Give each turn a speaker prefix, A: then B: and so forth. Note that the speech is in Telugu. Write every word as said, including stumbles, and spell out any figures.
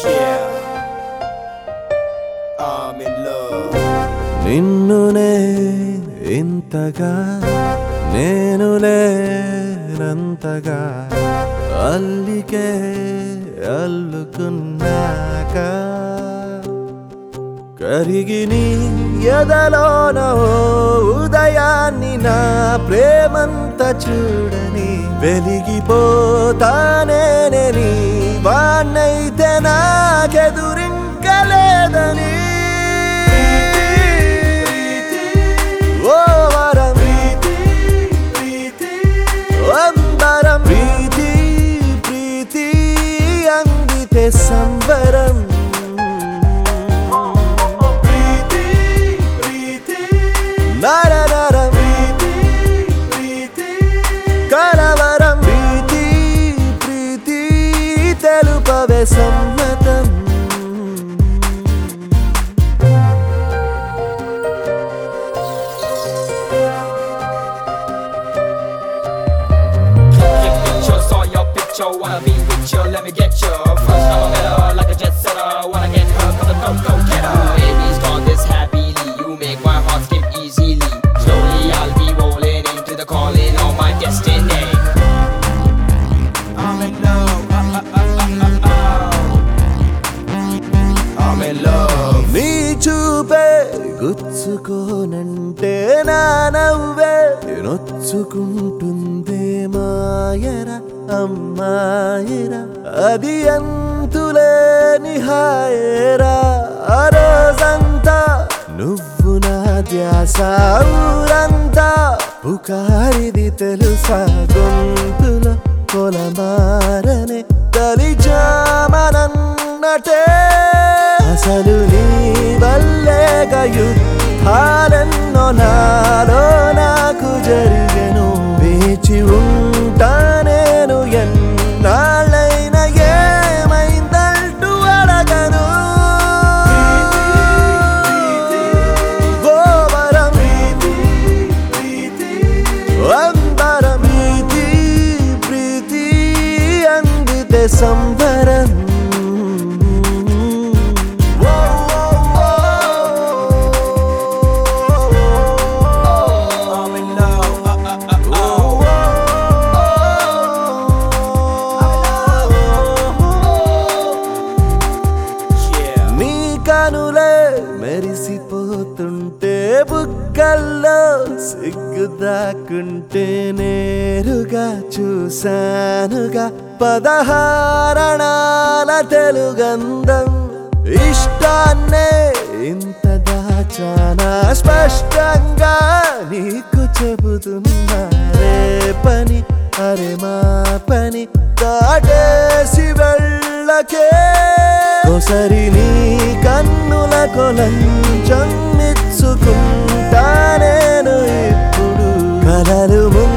A: నిన్నునే ఇంతగా నేను లేనంతగా అల్లికే అల్లుకున్నాక కరిగి నీ ఎదలోన ఉదయాన్ని నా ప్రేమంత చూడని వెలిగిపోతానే నీ వాన్నైతే నాకెదురింకలేదని సంబరం నరనరం కలవరం ప్రీతి ప్రీతి తెలుపవే సమ్మతం
B: Wanna be with you, let me get you. First time I met her, like a jet setter. Wanna get her, come on, go, go, get her. Baby's gone this happily, you make my heart skip easily. Slowly I'll be rolling into the calling of my destiny. I'm in love, uh, uh, uh, uh, uh. I'm in love.
A: నీ చూపే గుచ్చుకోనంటే నా నవ్వే నొచ్చుకుంటుందే మాయరా అమ్మాయిరా అది అంతులేని హాయేరా ఆ రోజంతా నువ్వు నా ధ్యాస ఊరంతా పుకారిది తెలుసా గొంతులో కొలమారనే తలిచామనన్నటే అసలు నీ వల్లేగా యుద్ధాలెన్నో నాలో నాకు జరిగెను వేచి ఉంటా నేను ఎన్నాళ్ళైనా ఏమైందంటూ అడగను గోవరం అందరం ప్రీతి ప్రీతి అందితే సంబరం కనులే మెరిసిపోతుంటే బుగ్గల్లో సిగ్గు దాక్కుంటే నేరుగా చూశానుగా పదహారణాల తెలుగంధం ఇష్టాన్నే ఇంత దాచానా స్పష్టంగా నీకు చెబుతున్నా రే పని అరే మా పని దాటేసి వెళ్ళకే ఒకసారి నీ కన్నుల కొలంచం మెచ్చుకుంటా నేను ఇప్పుడు కలలు